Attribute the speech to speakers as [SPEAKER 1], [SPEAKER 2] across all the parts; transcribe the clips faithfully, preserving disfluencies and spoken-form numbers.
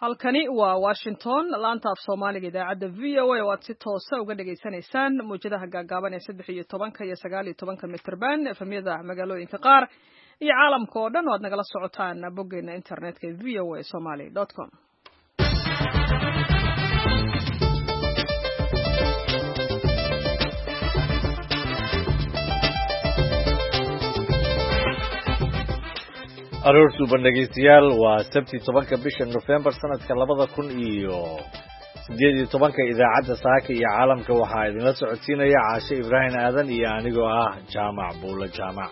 [SPEAKER 1] halkani waa Washington laanta af Soomaaliga idaacadda V O A oo aad si toos ah uga dhageysanaysaan muujadaha gaagaaban ee saddex iyo tobanka iyo sagaal iyo tobanka mitirban efemyada magaalooyinka qaar iyo caalamka oo dhan oo aad nagala socotaan boggeena internetka ee v o a somali dot com.
[SPEAKER 2] aroortu bandhageystayaal waa sabti tobanka bisha November sanadka labada kun iyo sideed iyo tobanka idaacadda saaka iyo caalamka waxaa idinla socodsiinaya Caashe Ibrahim Aadan iyo anigoo ah Jaamac Buula Jaamac.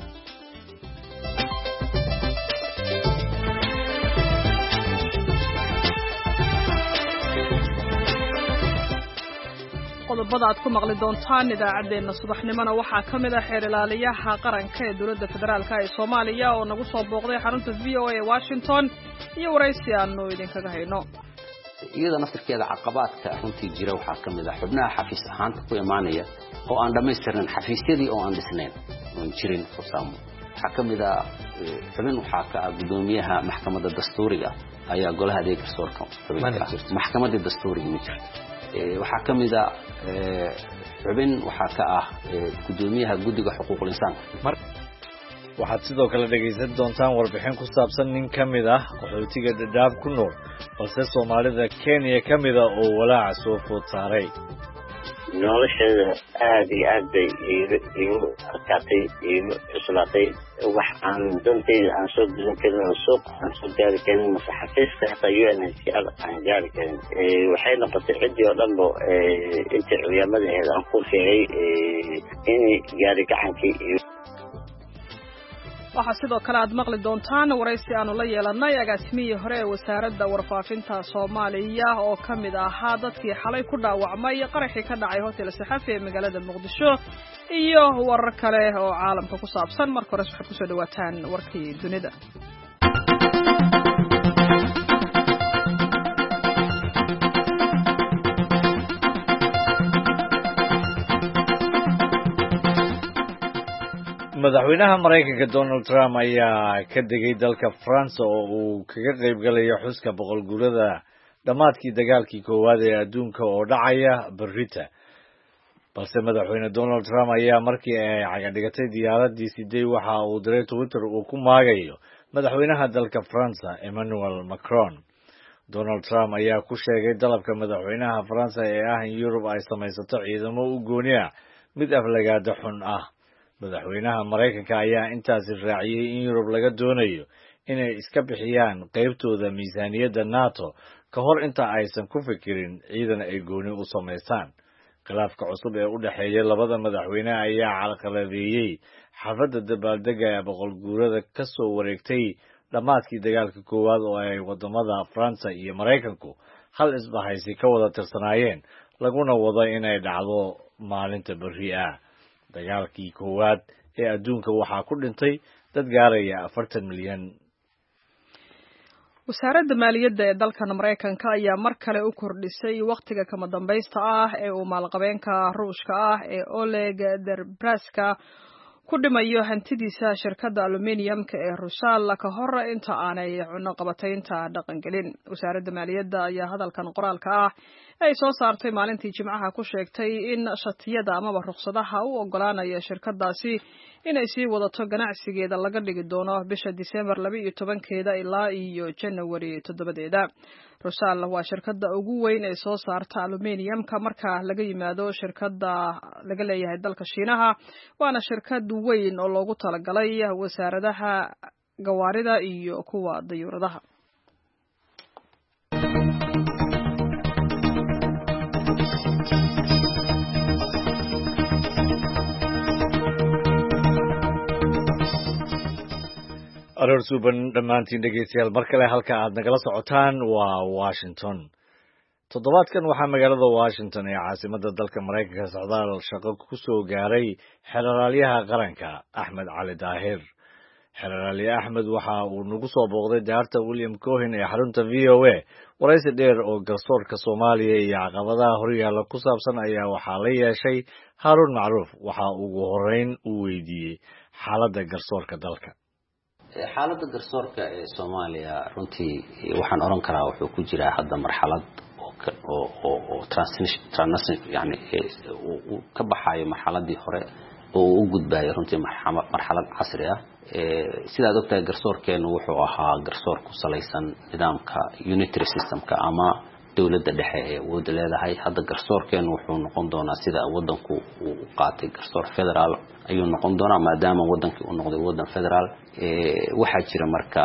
[SPEAKER 1] qodobada aad ku maqli doontaan idaacadeena subaxnimona waxaa ka mid ah xeer ilaaliyaha qaranka ee dowladda federaalka ee Soomaaliya oo nagu soo booqday xarunta V O A ee Washington iyo waraysi aanu idinkaga hayno.
[SPEAKER 3] iyada naftirkeeda caqabaadka runtii jira waxaa ka mid ah xubnaha xafiis ahaanta ku imaanaya oo aan dhamaystirin xafiisyadii oo aan dhisnayn oo jirin farsamo waxaa ka mid ah xubin waxaa ka ah gudoomiyaha maxkamadda dastuuriga ayaa golaha adeeg garsoorka maxkamadda dastuuriga ma jirto waxaa ka mid ah xubin waxaa ka ah gudoomiyaha guddiga xuquuqul insaanka.
[SPEAKER 2] waxaad sidoo kale dhegaysan doontaan warbixin ku saabsan nin ka mid ah qaxootiga Dadaab ku nool balse Soomaalida Kenya ka mid ah oo walaac soo food saaray.
[SPEAKER 4] nolosheeda aad iyo aad bay igu adkaatay igu cuslaatay wax aan danteyda aan soo gudan karin oo suuq aan soo gaari karin masaxafiiska hataa U N H C R aan gaari karin waxay noqotay ciddii oo dhanba intii culimadaheeda aan ku sheegay inay gaari gacankii iyo
[SPEAKER 1] waxaa sidoo kale aad maqli doontaan waraysi aanu la yeelanay agaasimihii hore ee wasaaradda warfaafinta Soomaaliya oo ka mid ahaa dadkii xalay ku dhaawacmay qaraxii ka dhacay hotel Saxafi ee magaalada Muqdisho iyo warar kale oo caalamka ku saabsan. marka hore waxaad ku soo dhawaataan warkii dunida.
[SPEAKER 2] madaxweynaha Mareykanka Donald Trump ayaa ka degay dalka France oo uu kaga qayb galayo xuska boqol guurada dhamaadkii dagaalkii koowaad ee adduunka oo dhacaya berrita. balse madaxweyne Donald Trump ayaa markii ay caga dhigatay diyaaradii sidee waxa uu diray Twitter uu ku maagayo madaxweynaha dalka France Emmanuel Macron. Donald Trump ayaa ku sheegay dalabka madaxweynaha France ee ah in Europe ay samaysato ciidamo u gooni ah mid aflagaada xun ah. madaxweynaha Mareykanka ayaa intaasi raaciyay in Europe laga doonayo inay iska bixiyaan qaybtooda miisaaniyadda NATO ka hor inta aysan ku fikirin ciidan ay gooni u sameystaan. khilaafka cusub ee u dhaxeeya labada madaxweyne ayaa carqaladeeyay xafladda dabaaldega ee boqol guurada ka soo wareegtay dhamaadkii dagaalka koowaad oo ay wadamada France iyo Mareykanku hal isbahaysi ka wada tirsanaayeen laguna wado inay dhacdo maalinta berri ah. dagaalkii koowaad ee adduunka waxaa ku dhintay dad gaaraya afartan milyan.
[SPEAKER 1] wasaaradda maaliyadda ee dalkan Mareykanka ayaa mar kale u kordhisay waqtiga kama dambaysta ah ee uu maalqabeenka Ruushka ah ee Oleg Derbraska ku dhimayo hantidiisa shirkadda aluminiumka ee Rusal ka hor inta aanay cunno qabataynta dhaqan gelin. wasaaradda maaliyadda ayaa hadalkan qoraalka ah ay soo saartay maalintii Jimcaha ku sheegtay in shatiyada ama ruqsadaha u ogolaanaya shirkadaasi inay sii wadato ganacsigeeda laga dhigi doono bisha December laba iyo tobankeeda ilaa iyo January toddobadeeda. Rusal waa shirkadda ugu weyn ee soo saarta aluminiumka marka laga yimaado shirkadda laga leeyahay dalka Shiinaha, waana shirkad weyn oo loogu talagalay wasaaradaha gawaarida iyo kuwa dayuuradaha.
[SPEAKER 2] aroor suuban dhammaantiin dhegeystayaal mar kale halka aad nagala socotaan waa Washington. toddobaadkan waxaa magaalada Washington ee caasimadda dalka Mareykanka socdaal shaqo ku soo gaaray xeer ilaaliyaha qaranka Axmed Cali Daahir. xeer ilaaliye Axmed waxa uu nagu soo booqday daarta William Cohen ee xarunta V O A. waraysi dheer oo garsoorka Soomaaliya iyo caqabadaha horyaalla ku saabsan ayaa waxaa la yeeshay Haruun Macruuf. waxa ugu horeyn uu weydiiyey xaaladda garsoorka dalka.
[SPEAKER 3] xaaladda garsoorka ee Soomaaliya runtii waxaan oran karaa wuxuu ku jiraa hadda marxalad oo oo oo transition yani uu ka baxayo marxaladii hore oo u gudbayo runtii marxalad casri ah sidaad ogtahay garsoorkeenu wuxuu ahaa garsoor ku salaysan nidaamka unitary systemka ama dawladda dhexe ee awood leedahay hadda garsoorkeenu wuxuu noqon doonaa sida wadanku uu qaatay garsoor federaal ayuu noqon doonaa maadaama wadankii uu noqday wadan federaal ee waxa jira marka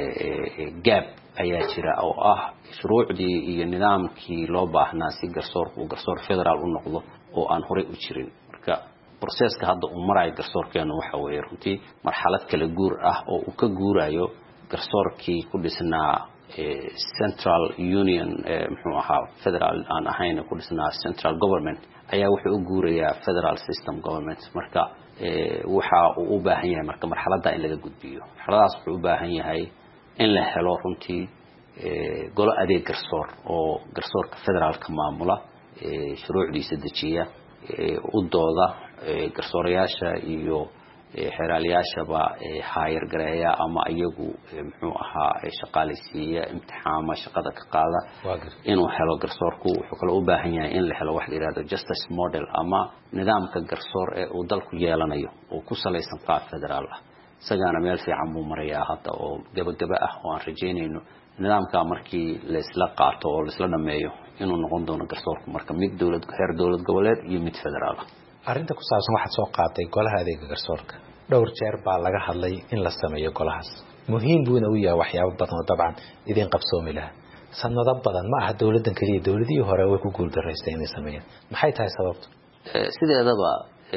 [SPEAKER 3] gap ayaa jira oo ah shuruucdii iyo nidaamkii loo baahnaa si garsoorku uu garsoor federaal u noqdo oo aan horey u jirin marka processka hadda uu marayo garsoorkeenu waxa weeye runtii marxalad kala guur ah oo uu ka guurayo garsoorkii ku dhisnaa central union muxuu ahaa federal aan ahayn ku dhisnaa central government ayaa wuxuu u guurayaa federal system government marka waxa uu u baahan yahay marka marxaladda in laga gudbiyo marxaladaas wuxuu u baahan yahay in la helo runtii golo adeeg garsoor oo garsoorka federaalka maamula shuruucdiisa dejiya u dooda garsoorayaasha iyo xeeraalyaashaba hayr gareeya ama iyagu muxuu ahaa shaqaaleysiiya imtixaama shaqada ka qaada inuu helo garsoorku wuxuu kale u baahan yahay in la helo wax la yiraahdo justice model ama nidaamka garsoor ee uu dalku yeelanayo oo ku salaysan qaab federaal ah isagana meel fiican buu marayaa hadda oo gabagaba ah oo aan rajeynayno nidaamka markii la isla qaato oo la isla dhameeyo inuu noqon doono garsoorku marka mid dawlad heer dawlad goboleed iyo mid federaal ah
[SPEAKER 5] arrinta ku saabsan waxaad soo qaatay golaha adeega garsoorka dhowr jeer baa laga hadlay in la sameeyo golahaas muhiim buuna u yahay waxyaabo badan oo dabcan idin qabsoomi lahaa sanado badan ma aha dawladdan kaliya dawladihii hore way ku guuldareystay inay sameeyaan maxay tahay sababtu
[SPEAKER 3] sideedaba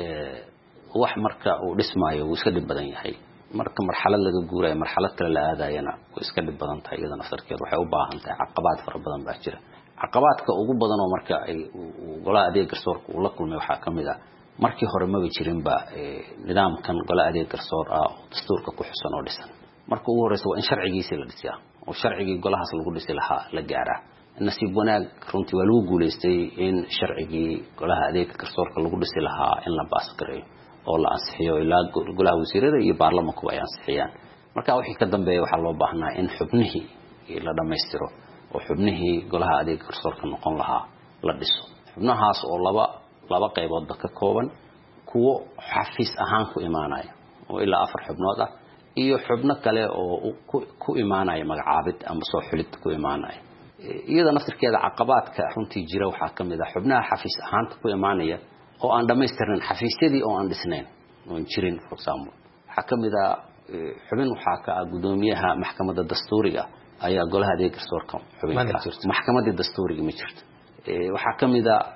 [SPEAKER 3] wax marka uu dhismaayo wuu iska dhib badan yahay marka marxalad laga guurayo marxalad kale la aadayana way iska dhib badan tahay iyada naftarkeed waxay u baahan tahay caqabad fara badan baa jira caqabadka ugu badan oo marka ay golaha adeeg garsoorka uu la kulmay waxa kamid ah markii hore ma jirin ba nidaamkan golaha adeeg garsoor ah oo dastuurka ku xusan oo dhisan marka ugu horeysa waa in sharcigiisa la dhisiyaa oo sharcigii golahaas lagu dhisi lahaa la gaaraa nasiib wanaag runtii waa lagu guuleystay in sharcigii golaha adeeg garsoorka lagu dhisi lahaa in la baas gareeyo oo la ansixiyo ilaa golaha wasiirada iyo baarlamaanku ay ansixiyaan marka wixii ka dambeeyay waxa loo baahnaa in xubnihii la dhameystiro oo xubnihii golaha adeeg garsoorka noqon lahaa la dhiso xubnahaas oo laba laba qaybood ka kooban kuwa xafiis ahaan ku imaanaya oo ilaa afar xubnood ah iyo xubno kale oo ku imaanaya magacaabid ama soo xulid ku imaanaya iyada naftirkeeda caqabadka runtii jira waxa kamid ah xubnaha xafiis ahaan ku imaanaya oo aan dhameystirnayn xafiisyadii oo aan dhisnayn oo jirin for example waxa kamid ah xubin waxa ka gudoomiyaha maxkamadda dastuuriga ayaa golaha adeeg garsoorka xubin maxkamadda dastuuriga ma jirto waxa kamid ah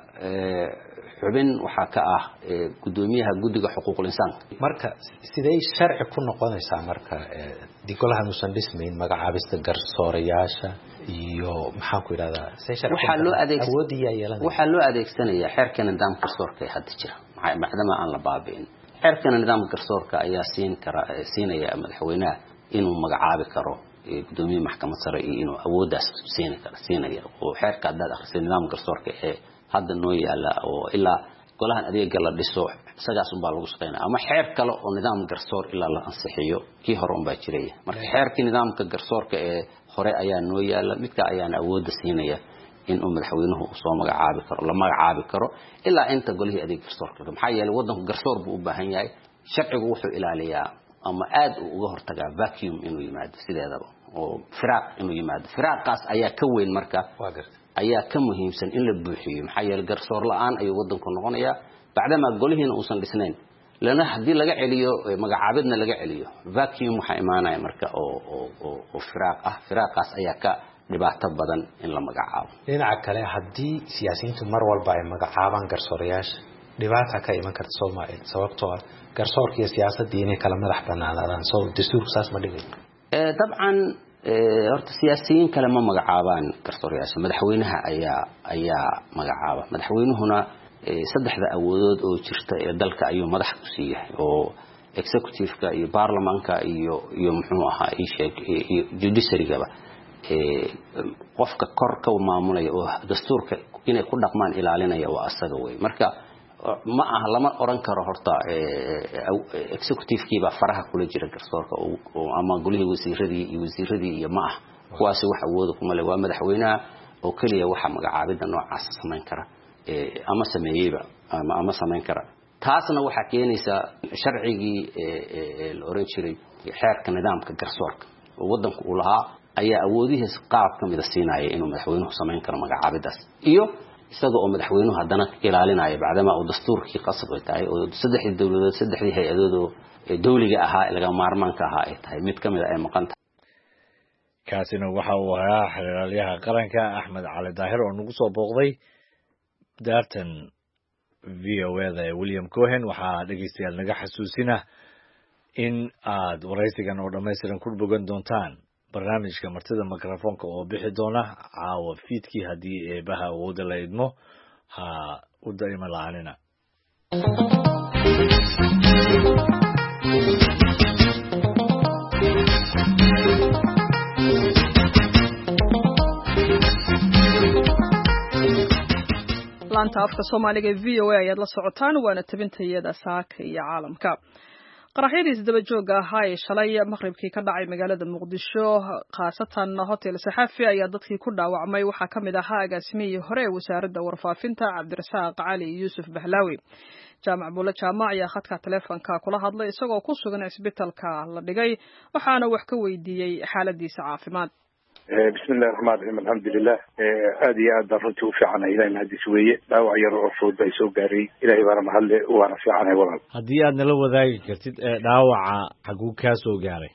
[SPEAKER 3] xubin waxa ka ah gudoomiyaha guddiga xuquuqul insaanka
[SPEAKER 5] marka sidee sharci ku noqonaysaa marka digolaha nuusan dhismayn magacaabista garsoorayaasha iyo maxaan ku yiraahdaa
[SPEAKER 3] waxa loo adeegsanaya waxa loo adeegsanayaa xeerka nidaamka garsoorka ee hadda jira maadaama aan la baabi'in xeerka nidaamka garsoorka ayaa siin kara siinaya madaxweynaha inuu magacaabi karo gudoomiyaha maxkamadda sare iyo inuu awoodaas siin karo siinaya oo xeerka hadda akhrisan nidaamka garsoorka ee hadda noo yaala oo ilaa golahan adeega la dhiso isagaas un baa lagu shaqeynaa ama xeer kale oo nidaam garsoor ilaa la ansixiyo kii hore un baa jiraya marka xeerkii nidaamka garsoorka ee hore ayaa noo yaala midka ayaana awoodda siinaya in uu madaxweynuhu soo magacaabi karo la magacaabi karo ilaa inta golihii adeeg garsoorka maxaa yeelay wadanku garsoor buu u baahan yahay sharcigu wuxuu ilaaliyaa ama aad uu uga hortagaa vacuum inuu yimaado sideedaba oo firaaq inuu yimaado firaaqaas ayaa ka weyn marka ayaa ka muhiimsan in la buuxiyo maxaa yeelay garsoor la'aan ayuu wadanku noqonayaa bacdama golihiina uusan dhisnayn lana hadii laga celiyo magacaabidna laga celiyo vacuum waxa imaanaya marka oo oo oo firaaq ah firaaqaas ayaa ka dhibaato badan in la magacaabo
[SPEAKER 5] dhinaca kale hadii siyaasiyiintu mar walba ay magacaabaan garsoorayaasha dhibaato ka iman karta Soomaaliya sababtoo ah garsoorka iyo siyaasadda inay kala madax banaanadaan soo dastuurku saas ma dhigay
[SPEAKER 3] ee dabcan horta siyaasiyiin kale ma magacaabaan garsoorayaasha madaxweynaha ayaa ayaa magacaaba madaxweynuhuna saddexda awoodood oo jirta ee dalka ayuu madax ku siiyay oo executive-ka iyo baarlamaanka iyo iyo muxuu ahaa iyo judiciary-gaba ee qofka kor ka maamulaya oo dastuurka inay ku dhaqmaan ilaalinaya waa asaga way marka ma aha lama oran karo horta executive kiiba faraha kula jira garsoorka oo ama goliga wasiiradii iyo wasiiradii iyo ma ah kuwaasi wax awood kuma leh waa madaxweynaha oo kaliya waxa magacaabida noocaas sameyn kara ee ama sameeyayba ama ama sameyn kara taasna waxa keenaysa sharcigii ee la oran jiray xeerka nidaamka garsoorka oo wadanku u lahaa ayaa awoodihiis qaab kamid ah siinaya inuu madaxweynuhu sameyn karo magacaabidaas iyo isaga oo madaxweynuhu hadana ilaalinaya bacdama uu dastuurkii qasab ay tahay oo saddexdii dawladood saddexdii hay'adood oo dawliga ahaa laga maarmaanka ahaa ay tahay mid kamid ah ay maqan tahay
[SPEAKER 2] kaasina waxa uu ahaa xiriiryaha qaranka Axmed Cali Daahir oo nagu soo booqday daartan V O A da William Cohen waxa dhageystayaal naga xasuusina in aad waraysigan oo dhameystiran ku bogan doontaan barnaamijka martida mikrofoonka oo bixi doona caawa fiidkii hadii eebaha awoodda la idmo ha u daima la'aanina
[SPEAKER 1] laanta afka Soomaaliga V O A ayaad la socotaan waana tabintayada saaka iyo caalamka qaraxyadii daba joog ahaa ee shalay maqribkii ka dhacay magaalada Muqdisho qaasatan hotel Saxafi ayaa dadkii ku dhaawacmay waxa kamid ahaa agaasimihii hore ee wasaaradda warfaafinta Cabdirasaaq Cali Yuusuf Bahlawi jaamac buula jaamac ayaa khadka telefoonka kula hadlay isagoo ku sugan isbitaalka la dhigay waxaana wax ka weydiiyay xaaladiisa caafimaad
[SPEAKER 6] بسم الله الرحمن الرحيم الحمد لله هذه أدى رنتي وفي عنا إلى هذه شوية لا وعير عفود بيسو قاري إلى إبارة محل وأنا في عنا ولا
[SPEAKER 2] هذه أدنى لو ذاك كتير لا وع حقوق كاسو قاري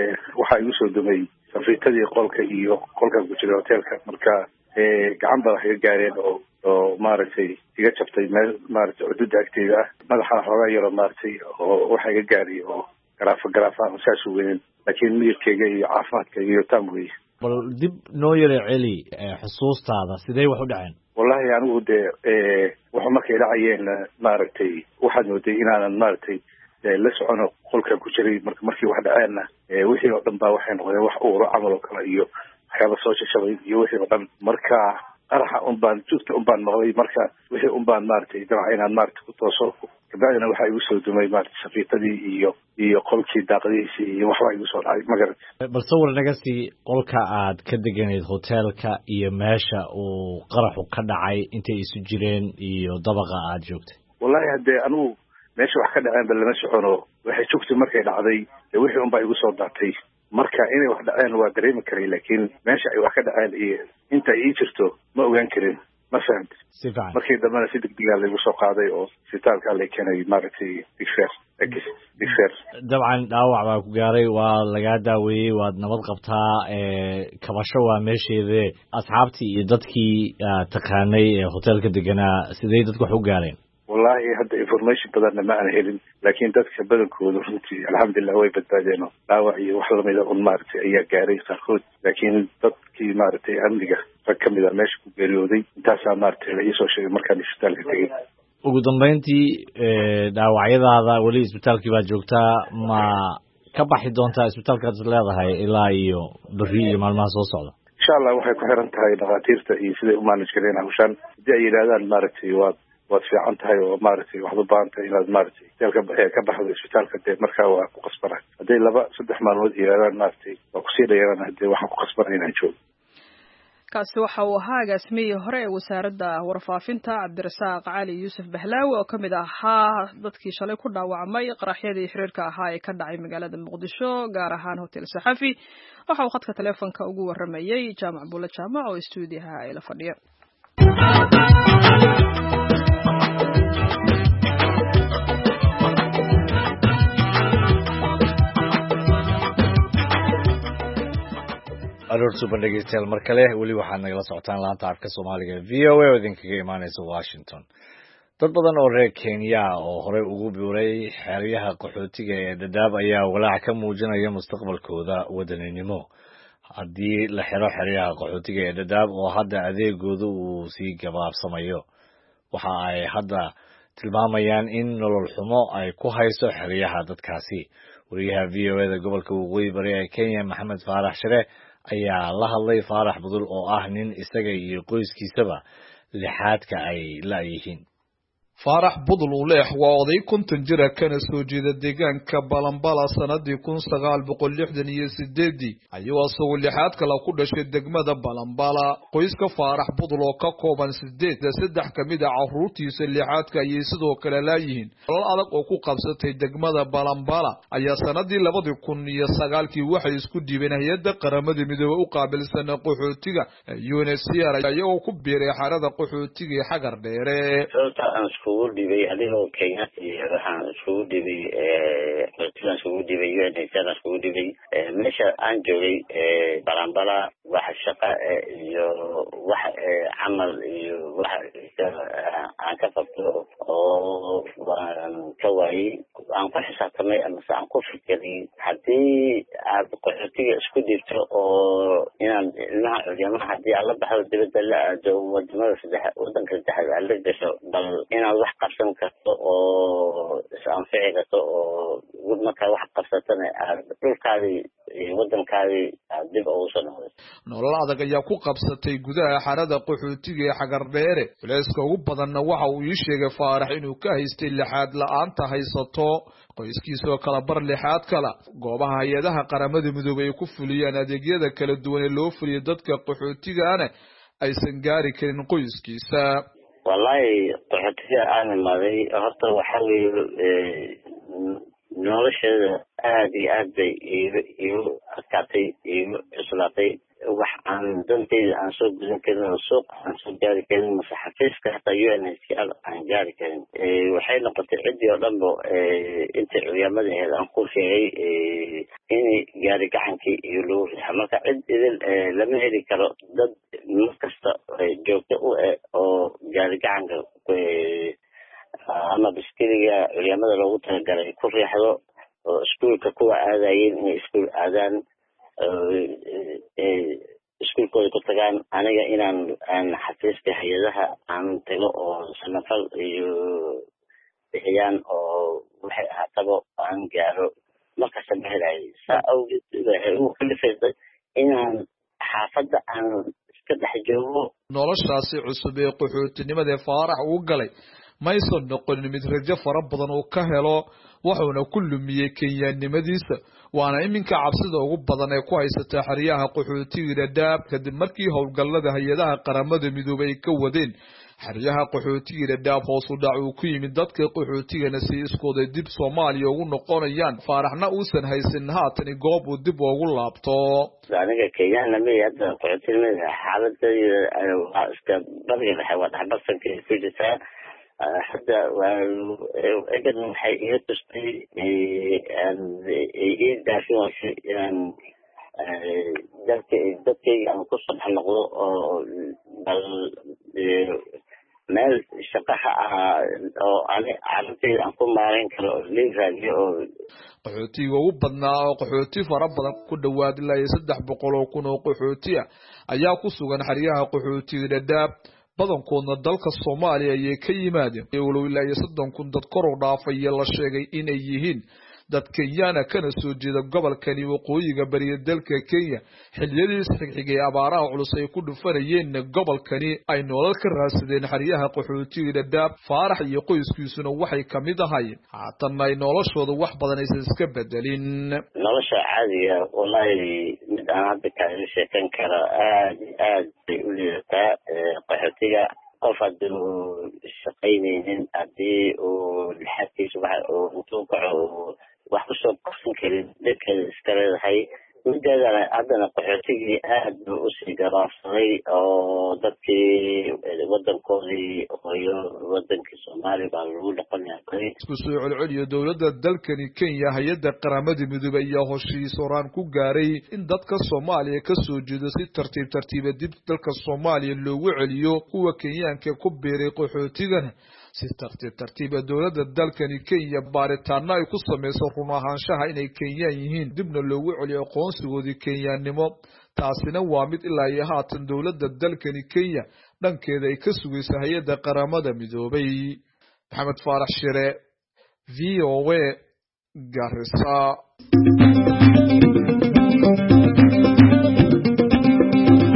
[SPEAKER 6] وحيوسو دمي في تدي قولك إيو قولك بجري أوتيلك مركا قعم بره قارين أو أو مارتي يجتبتي مارت عدود أكتيفة ماذا حنا غير مارتي وحاجة قاري أو قرافة قرافة مساسوين لكن مير كي عافات كي تموي
[SPEAKER 2] bal dib noo yara celi xusuustaada sidee wax u dhaceen
[SPEAKER 6] wallahi anigu de ee waxa markay dhacayeen maaragtay waxaan mooday inaan maaragtay la socono qolka ku jiray markii wax dhaceena wixii oo dhan baa waxay noqdeen wax uur amal kale iyo waxyaabo soo shaqay iyo wixii oo dhan marka araxa un baan joogta un baan noqday marka wixii un baan maaragtay dabcan inaan maaragtay ku tooso kabacdina waxa igu soo dumay maaragtay safiitadii iyo iyo qolkii daaqadiisii iyo waxba igu soo dhacay magarat
[SPEAKER 2] bal sawir naga sii qolka aad ka deganayd hotelka iyo meesha uu qaraxu ka dhacay intay isu jireen iyo dabaqa aad joogtay
[SPEAKER 6] wallahi hadee anigu meesha wax ka dhaceen bal lama socono waxay joogtay markay dhacday wixii un baa igu soo daatay marka inay wax dhaceen waa dareemi karay laakiin meesha ay wax ka dhaceen iyo inta ay jirto ma ogaan karin ma fahamt
[SPEAKER 2] si fiican
[SPEAKER 6] markii dambana si degdeg ah lagu soo qaaday oo isbitaalka la keenay maaragtay digfer digfer
[SPEAKER 2] dabcan dhaawac baa ku gaaray waa laga daaweeyay waad nabad qabtaa ee kabasho waa meesheedee asxaabtii iyo dadkii taqaanay ee hotelka deganaa sidee dadku wax u gaareen
[SPEAKER 6] wallahi hadda information badan ma aan helin laakiin dadka badankoodu runtii alxamdulillah way badbaadeen dhaawac iyo wax lamid ah un maaragtay ayaa gaaray qaarkood laakiin dadkii maaragtay amniga rag ka mid ah meesha ku geeriyooday intaasaa maaragtay la ii soo sheegay markaan isbitaalka tegey
[SPEAKER 2] ugu dambeyntii dhaawacyadaada weli isbitaalkii baad joogtaa ma ka baxi doontaa isbitaalkaad leedahay ilaa iyo berri iyo maalmaha soo socda
[SPEAKER 6] insha allah waxay ku xiran tahay dhakhaatiirta iyo siday u manage kareen hawshaan haddii ay yidhaahdaan maaragtay waad waad fiican tahay oo maaragtay waxaad u baahan tahay inaad maaragtay isbitaalka ka baxdo isbitaalka dee markaa waa ku qasbana hadday laba saddex maalmood yidhahdaan maaragtay waa kusii dhayaraan hadee waxaan ku qasbana inaan joogo
[SPEAKER 1] kaasi waxa uu ahaa agaasimihii hore ee wasaaradda warfaafinta Cabdirasaaq Cali Yuusuf Bahlawi oo kamid ahaa dadkii shalay ku dhaawacmay qaraxyadii xiriirka ahaa ee ka dhacay magaalada Muqdisho gaar ahaan hotel Saxafi waxa uu khadka telefoonka ugu waramayay jaamac buula jaamac oo stuudiyaha ay la fadhiyo
[SPEAKER 2] aroor suban dhegeystayaal mar kale weli waxaad nagala socotaan laanta afka Soomaaliga V O A oo idinkaga imaanaysa Washington dad badan oo reer Kenya oo hore ugu biiray xeryaha qaxootiga ee Dadaab ayaa walaac ka muujinaya mustaqbalkooda wadaninimo haddii la xiro xeryaha qaxootiga ee Dadaab oo hadda adeegoodu uu sii gabaabsamayo waxa ay hadda tilmaamayaan in nolol xumo ay ku hayso xeryaha dadkaasi wariyaha V O A da gobolka Waqooyi Bari ee Kenya Maxamed Faarax Shire ayaa la hadlay Faarax Budul oo ah nin isaga iyo qoyskiisaba lixaadka ay la yihiin
[SPEAKER 7] faarax budul uleex waa oday konton jira kana soo jeeda deegaanka balanbala sanadii kun sagaal boqol lixdan iyo sideedii ayuu asagoo lixaad kale ku dhashay degmada balanbala qoyska faarax budul oo ka kooban sideed saddex kamid ah caruurtiisa lixaadka ayay sidoo kale laayihiin nolol adag oo ku qabsatay degmada balanbala ayaa sanadii labadii kun iyo sagaalkii waxay isku dhiibeen hay'adda qaramada midoobay u qaabilsan qaxootiga U N H C R ayagoo ku biiray xarada qaxootiga ee xagar dheere
[SPEAKER 4] iskugu dhibay adigoo Kenya waxaan iskugu dhibay ee qoyska iskugu dhibay U N H C R iskugu dhibay meesha aan joogay balanbala wax shaqo iyo wax camal iyo wax aan ka qabto oo ka waayay aan ku xisaabtamay ama aan ku fikiray haddii aad qaxootiga isku dhibto oo inaan ilmaha culimada haddii aan la baxdo dibadda la aado wadamada saddex wadanka saddexaad aan la gasho bal inaad wax qabsan karto oo is-anfici karto oo markaa wax qabsatana aad dhulkaadii wadankaadii aad dib ugu soo noqdayso
[SPEAKER 7] nolol adag ayaa ku qabsatay gudaha xarada qaxootiga ee xagar dheere culayska ugu badanna waxa uu ii sheegay faarax inuu ka haystay lixaad la-aanta haysato qoyskiisoo kala bar lixaad kala goobaha hay-adaha qaramada midoobay ay ku fuliyaan adeegyada kala duwan ee loo fuliyo dadka qaxootigaana aysan gaari karin qoyskiisa
[SPEAKER 4] wallahi qaxootiga aan imaaday horta waxa weeye nolosheeda aad iyo aad bay igu adkaatay igu cuslaatay wax aan danteyda aan soo gudan karin suuq aan soo gaari karin mase xafiiska hataa U N H C R aan gaari karin waxay noqotay ciddii oo dhanba inta culimadaheed aan ku sheegay in gaari gacankii iyo lagu rixa marka cid idin lama heli karo dad markasta joogto u eh oo gaari gacanka ama biskiliga culimada loogu talagalay ku riixdo oo iskuulka kuwa aadayeen inay iskuul aadaan iskuulkooda ku tagaan aniga inaan aan xafiiska hay-adaha aan tago oo samafal iyo bixiyaan oo waxay ahaataba aan gaaro markasta ma helay saa awgeed waxay ugu kalifaysay inaan xaafadda aan iska dhex joogo
[SPEAKER 7] noloshaasi cusub ee qaxootinimada faarax uu galay maysan noqonin mid rajo fara badan uu ka helo wuxuuna ku lumiyey kenyaannimadiisa waana iminka cabsida ugu badan ee ku haysata xeryaha qaxootiga Dadaab kadib markii howlgallada hay-adaha qaramada midoobay ay ka wadeen xeryaha qaxootiga Dadaab hoos u dhac uu ku yimid dadka qaxootigana si iskooda dib Soomaaliya ugu noqonayaan faaraxna uusan haysan haatan goob uu dib ugu laabto
[SPEAKER 4] aniga Kenya ma yada qaxootiga xaaladda waa iska bariga waxa wada xabasanka ku jirta hadda وأجد من حقيقة تشتري إيه دافين وشيء يعني ذلك ذلك يعني قصة بحلقه بل مال الشقة أو على على تي أنكم معين كلو ليه هذي أو
[SPEAKER 7] qaxootiga ugu badnaa oo qaxooti fara badan ku dhawaad ilaa iyo saddex boqol oo kun oo qaxooti ah ayaa ku sugan xeryaha qaxootiga Dadaab badankoodna dalka Soomaaliya ayay ka yimaadeen walow ilaa iyo soddon kun dad kor u dhaafay la sheegay inay yihiin dad Kenyana kana soo jeeda gobolkani waqooyiga bariga dalka Kenya xilliyadiis xigxigay abaaraha culus ay ku dhufanayeen gobolkani ay nolol ka raadsadeen xeryaha qaxootiga Dadaab faarax iyo qoyskiisuna waxay kamid ahaayeen haatan ay noloshooda wax badan aysan iska bedelin
[SPEAKER 4] nolosha caadiga wallahi mid aan hadda ka sheekan kara aad aad bay u leedahay qaxootiga qof haduu shaqaynaynin hadii uu lixaadkiisa waxa uu intuu kaco wax ku soo qabsan karin dadkeeda iska leedahay midaadana haddana qaxootigii aad buu usii garaafsaday oo dadkii wadankoodii iyo wadankii Soomaaliya baa lagu dhaqanayaa
[SPEAKER 7] isku soo celceliyo dowladda dalkani Kenya hay'adda qaramada midoobay iyo heshiis horaan ku gaaray in dadka Soomaaliya ka soo jeedo si tartiib tartiib dib dalka Soomaaliya loogu celiyo kuwa Kenyaanka ku biiray qaxootigana si tartiib tartiib dowladda dalkani Kenya baaritaano ay ku sameeyso run ahaanshaha inay Kenyaan yihiin dibna loogu celiyo aqoonsigoodii Kenyaannimo taasina waa mid ilaa iyo haatan dowladda dalkani Kenya dhankeeda ay ka sugayso hay'adda qaramada midoobay Maxamed Faarax Shire V O A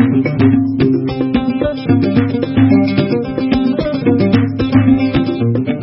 [SPEAKER 7] Garissa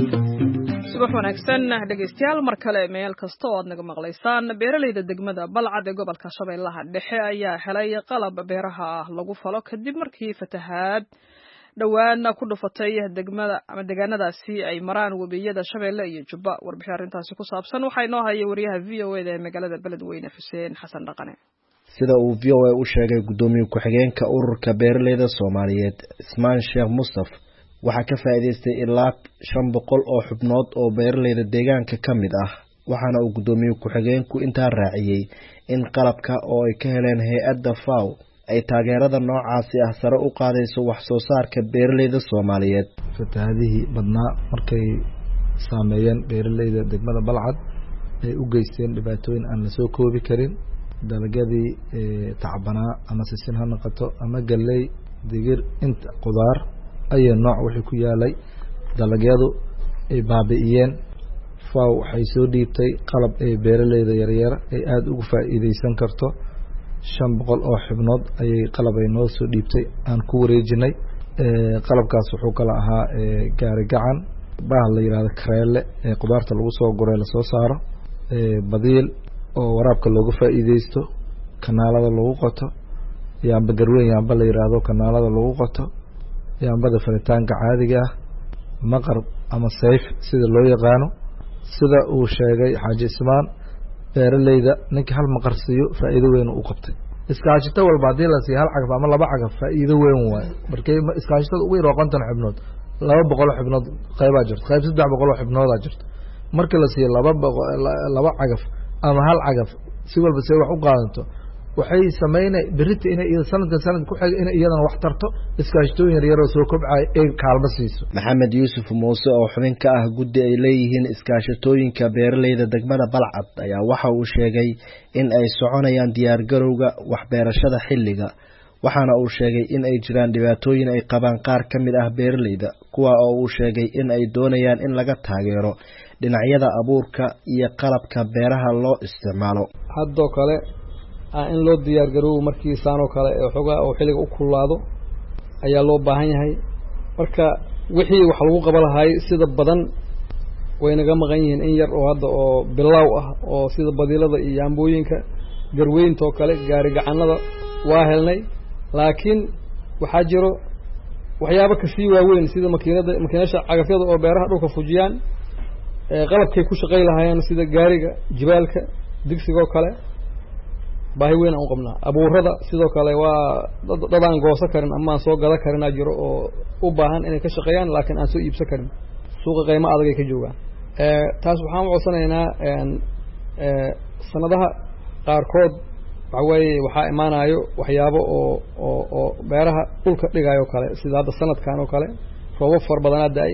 [SPEAKER 1] wanaagsan dhegeystayaal mar kale meel kasta oo aad naga maqlaysaan beeralayda degmada Balcad ee gobolka Shabeellaha Dhexe ayaa helay qalab beeraha lagu falo kadib markii fatahaad dhawaan ku dhufatay degmada ama deegaanadaasi ay maraan wabiyada Shabeelle iyo Jubba. Warbixin arrintaasi ku saabsan waxa inoo hayay wariyaha V O A ee magaalada Beledweyne Xuseen Xasan Dhaqane.
[SPEAKER 8] sida uu V O A u sheegay gudoomiye ku-xigeenka ururka beeralayda Soomaaliyeed Ismaan Sheekh Mustaf waxaa ka faa'iideystay ilaa shan boqol oo xubnood oo beeralayda deegaanka ka mid ah waxaana uu gudoomiye ku-xigeenku intaa raaciyay in qalabka oo ay ka heleen hay'adda F A O ay taageerada noocaasi ah sare u qaadayso wax soo saarka beeralayda Soomaaliyeed.
[SPEAKER 9] fatahaadihii badnaa markay saameeyeen beeralayda degmada Balcad ay u geysteen dhibaatooyin aan la soo koobi karin dalagyadii tacbanaa ama sisin ha noqoto ama galley digir inta qudaar ay nooc wixii ku yaalay dalagyadu ay baabi'iyeen F A O waxay soo dhiibtay qalab ay beeralayda yaryar ay aad ugu faa'iideysan karto shan boqol oo xubnood ayay qalab ay noo soo dhiibtay aan ku wareejinay qalabkaas wuxuu kala ahaa gaari gacan baah la yiraahdo kareele ee qudaarta lagu soo guray la soo saaro badiil oo waraabka looga faa'iideysto kanaalada lagu qoto yaamba garweyn yaamba la yiraahdo kanaalada lagu qoto yaambada faritaanka caadiga ah maqar ama sayf sida loo yaqaano sida uu sheegay Xaaji Ismaan beeralayda ninka hal maqar siiyo faa'iido weyn uu qabtay iskaashito walba hadii la siiyo hal cagaf ama laba cagaf faa'iido weyn waay markay iskaashitada ugu yar qonton xubnood laba boqol xubnood qayb jirto qayb saddex boqol xubnood jirto markii la siiyo laba laba cagaf ama hal cagaf si walba si wax u qaadanto waxay sameeyeen berita inay sanadka sanad ku xigay inay iyadana wax tarto iskaashatooyin yar yar oo soo kobcay ee kaalmo siiso.
[SPEAKER 8] Maxamed Yuusuf Muuse oo xubin ka ah guddi ay leeyihiin iskaashatooyinka beeralayda degmada Balcad ayaa waxa uu sheegay in ay soconayaan diyaar garowga wax beerashada xilliga waxaana uu sheegay in ay jiraan dhibaatooyin ay qabaan qaar ka mid ah beeralayda kuwa oo uu sheegay in ay doonayaan in laga taageero dhinacyada abuurka iyo qalabka beeraha loo isticmaalo.
[SPEAKER 10] hadoo kale in loo diyaar garoobo markii saano kale ee xogaa oo xilliga u kulaado ayaa loo baahan yahay marka wixii wax lagu qaban lahaay sida badan way naga maqan yihiin in yar oo hadda oo bilow ah oo sida badiilada iyo yaambooyinka garweynta oo kale gaari gacanada waa helnay laakiin waxa jiro waxyaabo ka sii waaweyn sida makiinada makiinasha cagafyada oo beeraha dhulka fujiyaan ee qalabkay ku shaqay lahaayeen sida gaariga jibaalka digsiga oo kale baahi weyn aan qabnaa abuurada sidoo kale waa dadaan goosan karin ama aan soo gada karin jiro oo u baahan inay ka shaqeeyaan laakiin aan soo iibsan karin suuqa qiimo adag ay ka joogaan ee taas waxaan u codsanaynaa een ee sanadaha qaarkood waxa weeye waxa imaanayo waxyaabo oo oo oo beeraha dhulka dhigayo kale sida hadda sanadkan oo kale roobab far badan aday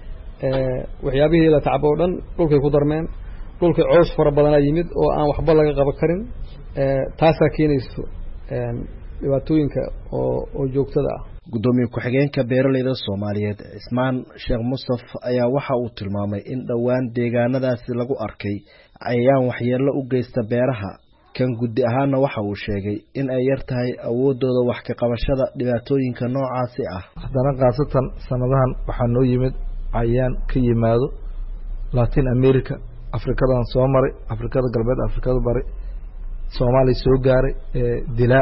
[SPEAKER 10] ee waxyaabihii la tacbo dhan dhulkay ku darmeen dhulka coos far badan yimid oo aan waxba laga qaban karin ee taasa keenayso een dhibaatooyinka oo oo joogtada ah.
[SPEAKER 8] gudoomiye ku-xigeenka beeralayda Soomaaliyeed Ismaan Sheekh Mustaf ayaa waxa uu tilmaamay in dhawaan deegaanadaasi lagu arkay cayayaan waxyeello u geysta beeraha kan guddi ahaana waxa uu sheegay in ay yar tahay awoodooda wax ka qabashada dhibaatooyinka noocaasi ah.
[SPEAKER 9] haddana qaasatan sanadahan waxaa noo yimid cayayaan ka yimaado Latin America Afrikadan soo maray Afrikada galbeed Afrikada bari Soomaaliya soo gaaray ee dilaa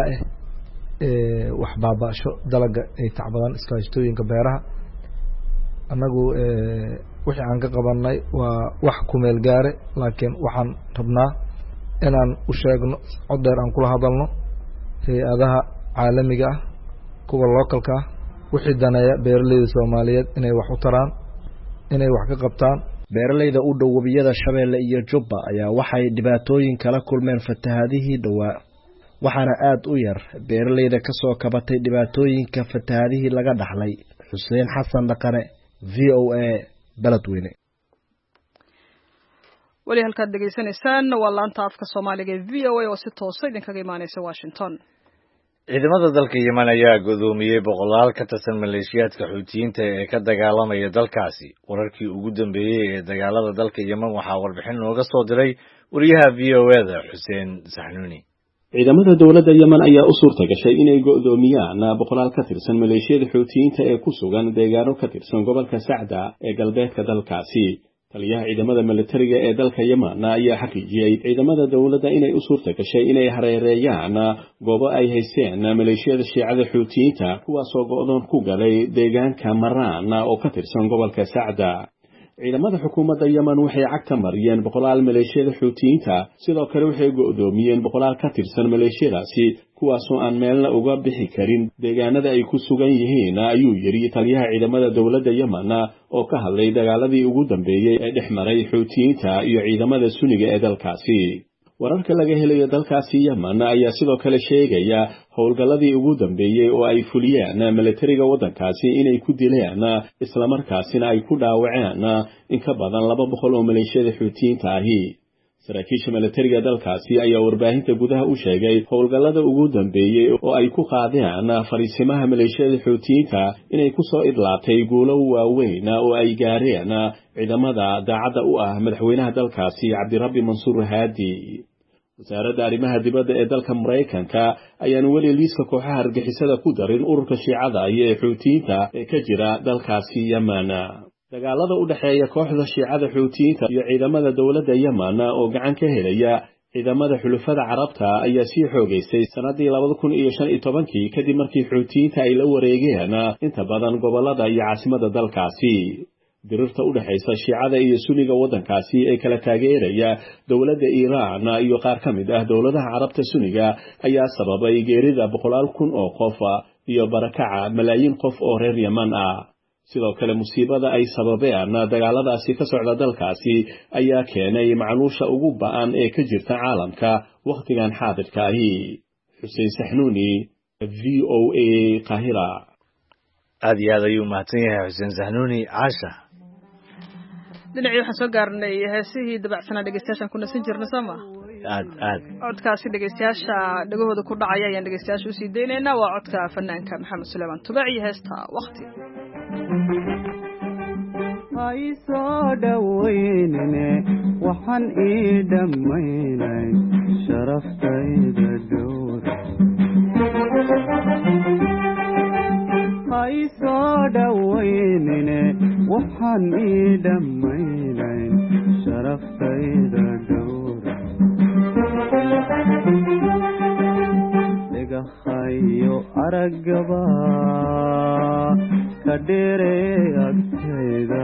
[SPEAKER 9] ee wax baabaasho dalaga ay tacbadan iskaashatooyinka beeraha anagu ee wixii aan ka qabanay waa wax ku meel gaare laakiin waxaan rabnaa inaan u sheegno cod dheer aan kula hadalno hay'adaha caalamiga ah kuwa localka ah wixii daneeya beeralayda Soomaaliyeed inay wax u taraan inay wax ka qabtaan.
[SPEAKER 8] beeralayda u dhow wabiyada Shabeelle iyo Jubba ayaa waxay dhibaatooyin kala kulmeen fatahaadihii dhawaa waxaana aad u yar beeralayda ka soo kabatay dhibaatooyinka fatahaadihii laga dhaxlay. Xuseen Xasan Dhaqane V O A Beledweyne.
[SPEAKER 1] wali halkaad degeysanaysaan waa laanta afka Soomaaliga ee V O A oo si toos ah idinkaga imaanaysa Washington.
[SPEAKER 2] ciidamada dalka Yemen ayaa godoomiyay boqolaal ka tirsan maleeshiyaadka Xuutiyiinta ee ka dagaalamaya dalkaasi. wararkii ugu dambeeyay ee dagaalada dalka Yemen waxaa warbixin nooga soo diray wariyaha V O A da Xuseen Saxnuuni.
[SPEAKER 11] ciidamada dawladda Yemen ayaa u suurta gashay inay go'doomiyaan boqolaal ka tirsan maleeshiyada Xuutiyiinta ee ku sugan deegaano ka tirsan gobolka Sacda ee galbeedka dalkaasi. taliyaha ciidamada militariga ee dalka Yemen ayaa xaqiijiyay ciidamada dawladda inay u suurta gashay inay hareereeyaan goobo ay haysteen maleeshiyada Shiicada Xuutiyiinta kuwaas oo go'doon ku galay deegaanka Maraan oo ka tirsan gobolka Sacda. ciidamada xukuumadda Yemen waxay cagta mariyeen boqolaal maleeshiyada Xuutiyiinta sidoo kale waxay go'doomiyeen boqolaal ka tirsan maleeshiyadaasi kuwaas oo aan meelna uga bixi karin deegaanada ay ku sugan yihiin ayuu yiri taliyaha ciidamada dawladda Yemen oo ka hadlay dagaaladii ugu dambeeyay ee dhexmaray Xuutiyiinta iyo ciidamada Sunniga ee dalkaasi. wararka laga helayo dalkaasi Yemen ayaa sidoo kale sheegaya howlgalladii ugu dambeeyay oo ay fuliyeen militariga waddankaasi inay ku dileen isla markaasina ay ku dhaawaceen in ka badan laba boqol oo maleeshiyada Xuutiyiinta ahi. saraakiisha militariga dalkaasi ayaa warbaahinta gudaha u sheegay howlgallada ugu dambeeyay oo ay ku qaadeen fariisimaha maleeshiyada Xuutiyiinta inay ku soo idlaatay guulo waaweyn oo ay gaareen ciidamada daacadda u ah madaxweynaha dalkaasi Cabdirabbi Mansuur Haadi. wasaaradda arrimaha dibadda ee dalka Mareykanka ayaan weli liiska kooxaha argixisada ku darin ururka Shiicada ee Xuutiyiinta ee ka jira dalkaasi Yemen. dagaalada u dhaxeeya kooxda Shiicada Xuutiyiinta iyo ciidamada dawladda Yemen oo gacan ka helaya ciidamada xulafada Carabta ayaa sii xoogaysay sanadii laba kun iyo shan iyo toban kadib markii Xuutiyiinta ay la wareegeen inta badan gobolada iyo caasimadda dalkaasi. dirirta u dhaxaysa Shiicada iyo Sunniga waddankaasi ee kala taageeraya dawladda Iiraan iyo qaar ka mid ah dawladaha Carabta Sunniga ayaa sababay geerida boqolaal kun oo qof iyo barakaca malaayiin qof oo reer Yemen ah. sidoo kale musiibada ay sababeen dagaaladaasi ka socda dalkaasi ayaa keenay macluusha ugu ba'an ee ka jirta caalamka waqtigan xaadirka ahi. Xuseen Saxnuuni, V O A, Qaahira.
[SPEAKER 2] aad iyo aad ayuu mahadsan yahay Xuseen Saxnuuni. Caasha,
[SPEAKER 1] dhinacii waxaan soo gaarnay heesihii dabacsanaa dhegeystayaashan ku nasan jirna sama
[SPEAKER 2] aad aad
[SPEAKER 1] codkaasi dhegeystayaasha dhagahooda ku dhacaya ayaan dhegeystayaasha usii daynaynaa. waa codka fanaanka Maxamed Suleymaan Tubaac iyo heesta Waqti.
[SPEAKER 12] ay soo dhaweynene waxaan ii dhammaynay sharaftayda dhowra. ay soo dhaweynene waxaan ii dhammaynay sharaftayda dhowra. dhagahayo araggaba ka dheeree agtayda.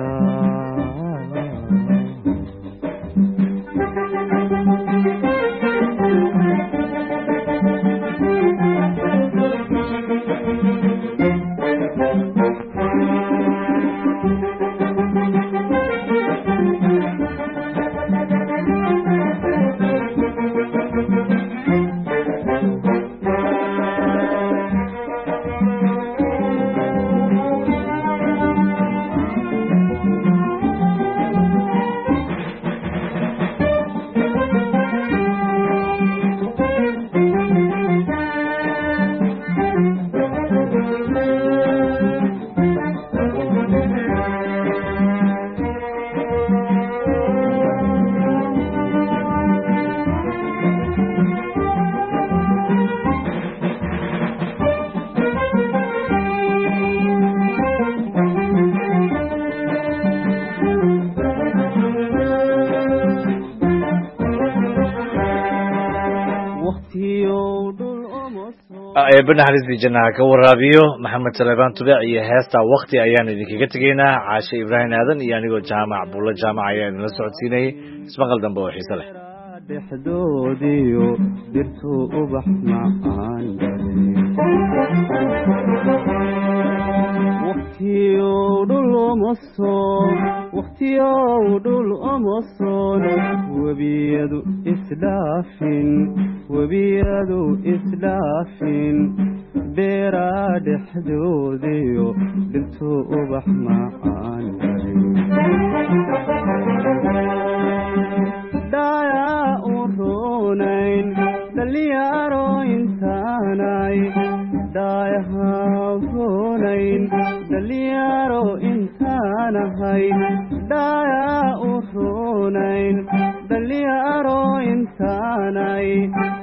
[SPEAKER 2] banaxariistii jannaha ka waraabiyo Maxamed Suleymaan Tubaac iyo heesta Waqti ayaan idinkaga tegaynaa. Caashe Ibrahim Aadan iyo anigoo Jaamac Buulo Jaamac ayaan la socodsiinay. ismaqal dambe oo xiiso leh.
[SPEAKER 12] dhexdoodiyo dirtu ubax macaan waqtiyo dhul omoson waqtiyo dhul omoson wabiyadu isdhaafin wabiyadu isdhaafin beera dhexdoodiyo dirtu ubax macaan daya urunayn dhalinyaro intaanay dayaha urunayn dhalinyaro intaanahay daya urunayn dhalinyaro intaanay